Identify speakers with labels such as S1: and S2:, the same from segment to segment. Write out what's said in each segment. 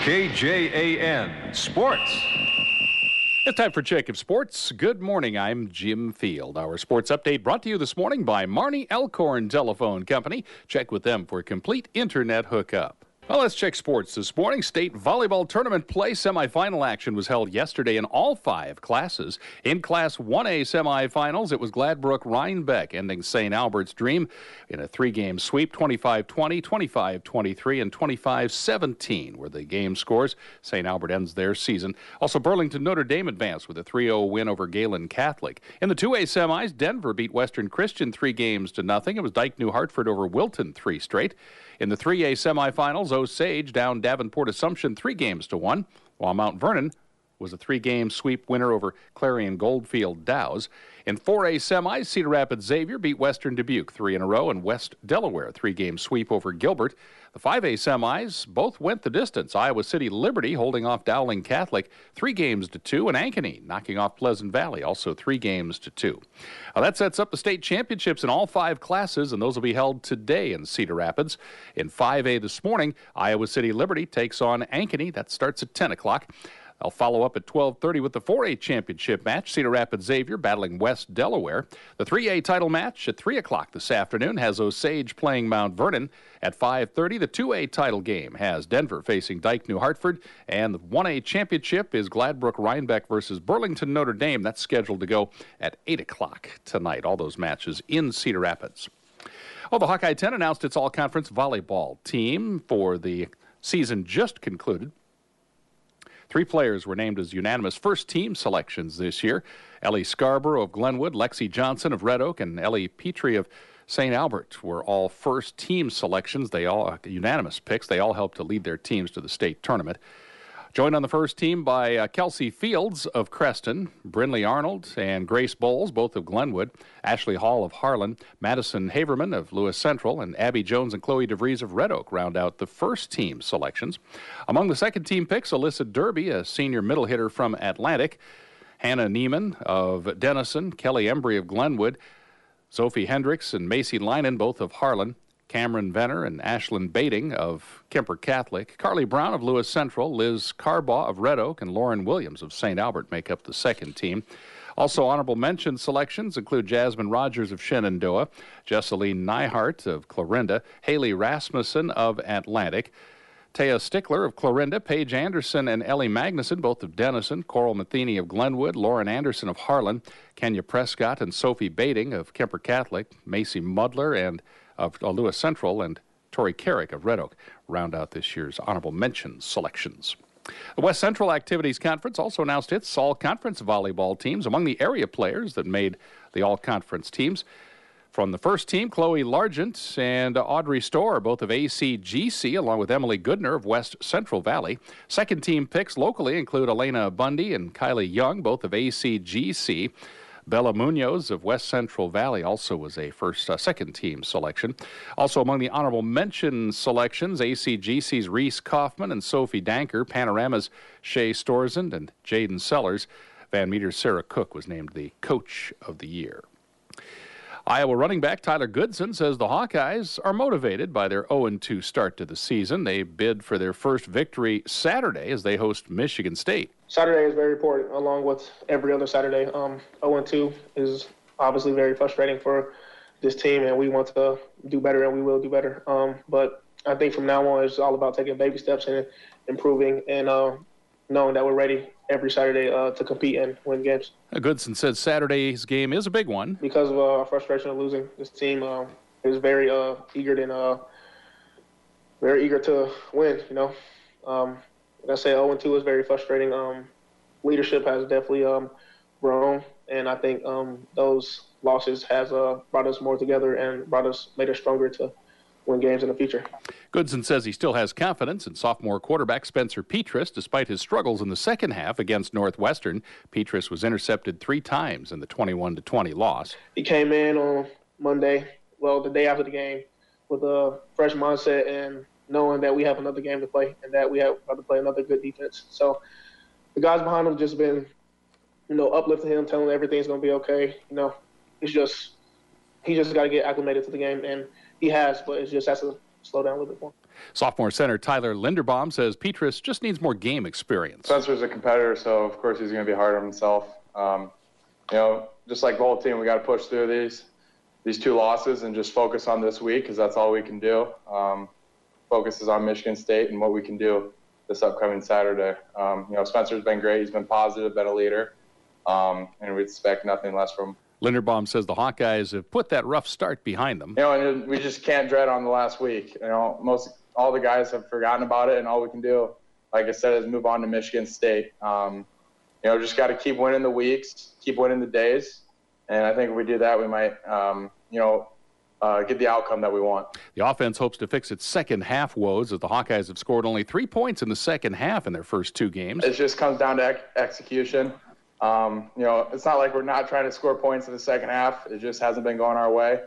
S1: KJAN Sports.
S2: It's time for Check of Sports. Good morning, I'm Jim Field. Our sports update brought to you this morning by Marnie Elkhorn Telephone Company. Check with them for a complete internet hookup. Well, let's check sports this morning. State volleyball tournament play semifinal action was held yesterday in all 5 classes. In Class 1A semifinals, it was Gladbrook Rhinebeck ending St. Albert's dream in a 3-game sweep. 25-20, 25-23, and 25-17 were the game scores. St. Albert ends their season. Also, Burlington Notre Dame advanced with a 3-0 win over Galen Catholic. In the 2A semis, Denver beat Western Christian 3-0. It was Dike New Hartford over Wilton 3 straight. In the 3A semifinals, Osage downed Davenport Assumption 3-1, while Mount Vernon was a 3-game sweep winner over Clarion Goldfield Dows. In 4A semis, Cedar Rapids Xavier beat Western Dubuque 3 in a row, and West Delaware 3-game sweep over Gilbert. The 5A semis both went the distance. Iowa City Liberty holding off Dowling Catholic 3-2, and Ankeny knocking off Pleasant Valley also 3-2. That sets up the state championships in all 5 classes, and those will be held today in Cedar Rapids. In 5A this morning, Iowa City Liberty takes on Ankeny. That starts at 10 o'clock. I'll follow up at 12:30 with the 4A championship match. Cedar Rapids Xavier battling West Delaware. The 3A title match at 3 o'clock this afternoon has Osage playing Mount Vernon. At 5:30, the 2A title game has Denver facing Dike New Hartford. And the 1A championship is Gladbrook Rhinebeck versus Burlington Notre Dame. That's scheduled to go at 8 o'clock tonight. All those matches in Cedar Rapids. Well, the Hawkeye 10 announced its all-conference volleyball team for the season just concluded. 3 players were named as unanimous first-team selections this year. Ellie Scarborough of Glenwood, Lexi Johnson of Red Oak, and Ellie Petrie of St. Albert were all first-team selections. They all unanimous picks. They all helped to lead their teams to the state tournament. Joined on the first team by Kelsey Fields of Creston, Brinley Arnold and Grace Bowles, both of Glenwood, Ashley Hall of Harlan, Madison Haverman of Lewis Central, and Abby Jones and Chloe DeVries of Red Oak round out the first team selections. Among the second team picks, Alyssa Derby, a senior middle hitter from Atlantic, Hannah Neiman of Denison, Kelly Embry of Glenwood, Sophie Hendricks and Macy Linen, both of Harlan, Cameron Venner and Ashlyn Bating of Kemper Catholic, Carly Brown of Lewis Central, Liz Carbaugh of Red Oak, and Lauren Williams of St. Albert make up the second team. Also honorable mention selections include Jasmine Rogers of Shenandoah, Jesseline Neihart of Clarinda, Haley Rasmussen of Atlantic, Taya Stickler of Clarinda, Paige Anderson and Ellie Magnuson, both of Denison, Coral Matheny of Glenwood, Lauren Anderson of Harlan, Kenya Prescott and Sophie Bating of Kemper Catholic, Macy Mudler and of Lewis Central, and Tori Carrick of Red Oak round out this year's honorable mention selections. The West Central Activities Conference also announced its all-conference volleyball teams. Among the area players that made the all-conference teams, from the first team, Chloe Largent and Audrey Storr, both of ACGC, along with Emily Goodner of West Central Valley. Second team picks locally include Elena Bundy and Kylie Young, both of ACGC. Bella Munoz of West Central Valley also was a second team selection. Also among the honorable mention selections, ACGC's Reese Kaufman and Sophie Danker, Panorama's Shay Storzand and Jaden Sellers. Van Meter's Sarah Cook was named the Coach of the Year. Iowa running back Tyler Goodson says the Hawkeyes are motivated by their 0-2 start to the season. They bid for their first victory Saturday as they host Michigan State.
S3: Saturday is very important, along with every other Saturday. 0-2 is obviously very frustrating for this team, and we want to do better, and we will do better. But I think from now on, it's all about taking baby steps and improving and knowing that we're ready every Saturday to compete and win games.
S2: Goodson says Saturday's game is a big one.
S3: Because of our frustration of losing, this team is very eager to win, you know. Like I say, 0-2 is very frustrating. Leadership has definitely grown, and I think those losses has brought us more together and made us stronger to win games in the future.
S2: Goodson says he still has confidence in sophomore quarterback Spencer Petras. Despite his struggles in the second half against Northwestern, Petras was intercepted 3 times in the 21-20 loss.
S3: He came in on Monday, the day after the game, with a fresh mindset and knowing that we have another game to play and that we have to play another good defense. So the guys behind him just been, uplifting him, telling him everything's going to be okay. He just got to get acclimated to the game, and he has, but it just has to slow down a little bit more.
S2: Sophomore center Tyler Linderbaum says Petrus just needs more game experience.
S1: Spencer's a competitor, so of course he's going to be hard on himself. Just like the whole team, we got to push through these 2 losses and just focus on this week because that's all we can do. Focus is on Michigan State and what we can do this upcoming Saturday. Spencer's been great. He's been positive, been a leader, and we expect nothing less from him.
S2: Linderbaum says the Hawkeyes have put that rough start behind them.
S1: And we just can't dread on the last week. All the guys have forgotten about it, and all we can do, like I said, is move on to Michigan State. Just got to keep winning the weeks, keep winning the days, and I think if we do that, we might, get the outcome that we want.
S2: The offense hopes to fix its second half woes as the Hawkeyes have scored only 3 points in the second half in their first 2 games.
S1: It just comes down to execution. It's not like we're not trying to score points in the second half. It just hasn't been going our way.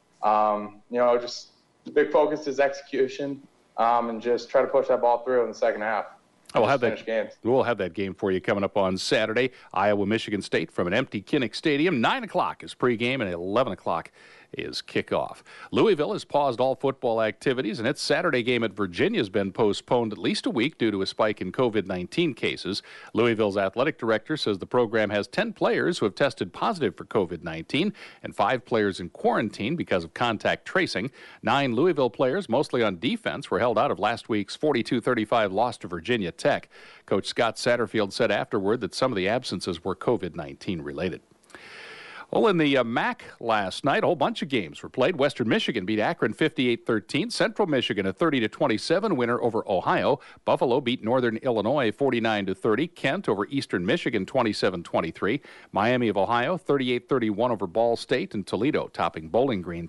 S1: Just the big focus is execution, and just try to push that ball through in the second half.
S2: We'll have that game for you coming up on Saturday. Iowa, Michigan State from an empty Kinnick Stadium. 9 o'clock is pregame and 11 o'clock is kickoff. Louisville has paused all football activities, and its Saturday game at Virginia has been postponed at least a week due to a spike in COVID-19 cases. Louisville's athletic director says the program has 10 players who have tested positive for COVID-19 and 5 players in quarantine because of contact tracing. 9 Louisville players, mostly on defense, were held out of last week's 42-35 loss to Virginia Tech. Coach Scott Satterfield said afterward that some of the absences were COVID-19 related. Well, in the MAC last night, a whole bunch of games were played. Western Michigan beat Akron 58-13. Central Michigan a 30-27 winner over Ohio. Buffalo beat Northern Illinois 49-30. Kent over Eastern Michigan 27-23. Miami of Ohio 38-31 over Ball State, and Toledo topping Bowling Green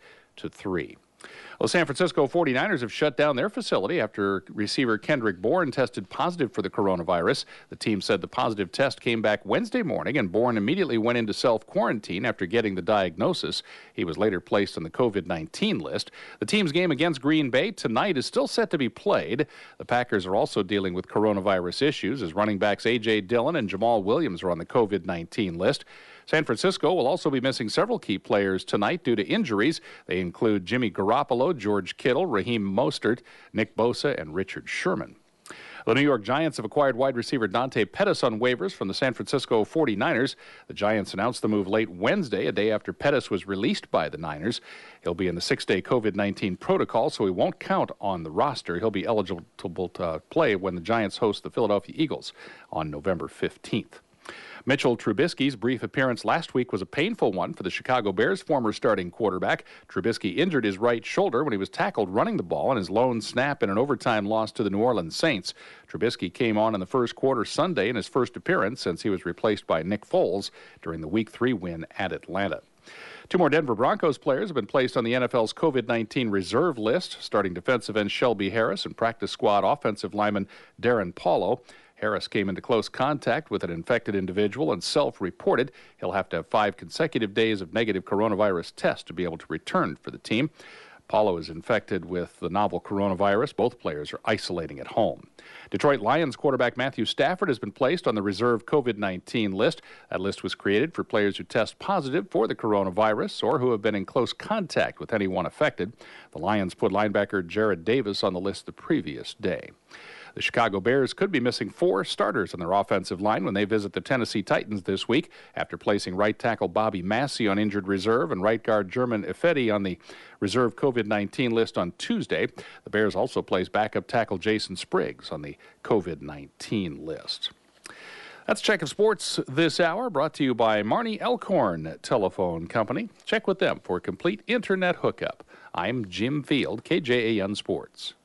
S2: 38-3. Well, the San Francisco 49ers have shut down their facility after receiver Kendrick Bourne tested positive for the coronavirus. The team said the positive test came back Wednesday morning, and Bourne immediately went into self-quarantine after getting the diagnosis. He was later placed on the COVID-19 list. The team's game against Green Bay tonight is still set to be played. The Packers are also dealing with coronavirus issues as running backs A.J. Dillon and Jamal Williams are on the COVID-19 list. San Francisco will also be missing several key players tonight due to injuries. They include Jimmy Garoppolo, George Kittle, Raheem Mostert, Nick Bosa, and Richard Sherman. The New York Giants have acquired wide receiver Dante Pettis on waivers from the San Francisco 49ers. The Giants announced the move late Wednesday, a day after Pettis was released by the Niners. He'll be in the 6-day COVID-19 protocol, so he won't count on the roster. He'll be eligible to play when the Giants host the Philadelphia Eagles on November 15th. Mitchell Trubisky's brief appearance last week was a painful one for the Chicago Bears' former starting quarterback. Trubisky injured his right shoulder when he was tackled running the ball on his lone snap in an overtime loss to the New Orleans Saints. Trubisky came on in the first quarter Sunday in his first appearance since he was replaced by Nick Foles during the Week 3 win at Atlanta. 2 more Denver Broncos players have been placed on the NFL's COVID-19 reserve list, starting defensive end Shelby Harris and practice squad offensive lineman Darren Paulo. Harris came into close contact with an infected individual and self-reported. He'll have to have 5 consecutive days of negative coronavirus tests to be able to return for the team. Paulo is infected with the novel coronavirus. Both players are isolating at home. Detroit Lions quarterback Matthew Stafford has been placed on the reserve COVID-19 list. That list was created for players who test positive for the coronavirus or who have been in close contact with anyone affected. The Lions put linebacker Jared Davis on the list the previous day. The Chicago Bears could be missing 4 starters on their offensive line when they visit the Tennessee Titans this week after placing right tackle Bobby Massey on injured reserve and right guard German Ifedi on the reserve COVID-19 list on Tuesday. The Bears also placed backup tackle Jason Spriggs on the COVID-19 list. That's Check of Sports this hour, brought to you by Marnie Elkhorn Telephone Company. Check with them for a complete internet hookup. I'm Jim Field, KJAN Sports.